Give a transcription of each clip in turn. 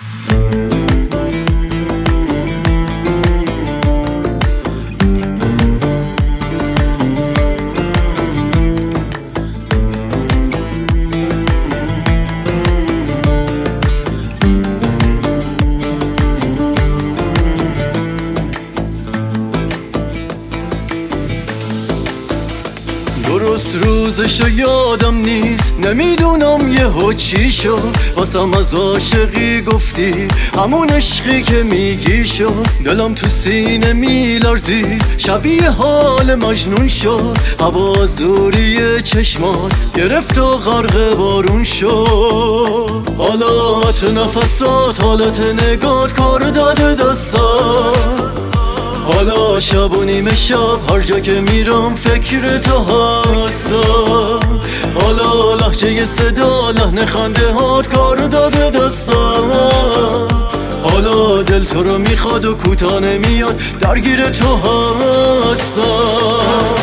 درست روزشو یادم نیست، نمیدونم یهو چی شد. واسم از عاشقی گفتی، همون عشقی که میگی شد. دلم تو سینه میلرزید، شبیه حال مجنون شد. هوا زوری چشمات گرفت و غرق بارون شد. حالات نفسات، حالت نگات کار داده دستات. حالا شب و نیمه شب هر جا که میرم فکر تو هستم. حالا لحجه صدا لحن خنده هات کار داده دستم. حالا دل تو رو میخواد و کوتاه نمیاد، درگیر تو هستم.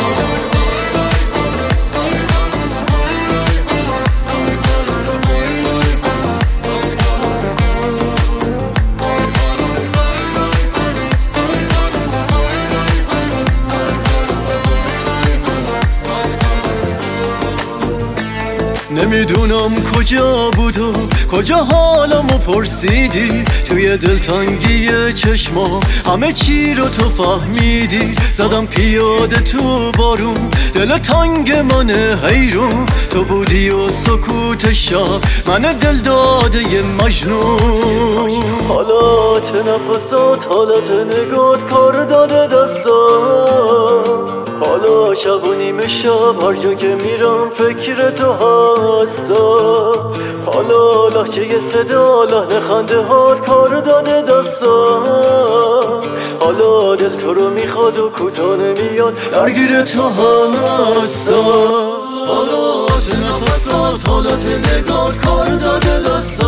نمیدونم کجا بود و کجا حالمو پرسیدی. توی دلتنگی چشما همه چی رو تو فهمیدی. زدم پیاده تو بارون، دل تنگ من حیرون. تو بودی و سکوت شب من دل داده ی مجنون. حالات نفسات، حالت نگات کار داده دستم. حالا شب و نیمه شب هر جا که میرم فکر تو هستم. حالا لحجه صدا لحن خنده هات کار داده دستم. حالا دل تو رو میخواد و کوتاه نمیاد، درگیر تو هستم. حالات نفسات، حالت نگات کار داده دستم.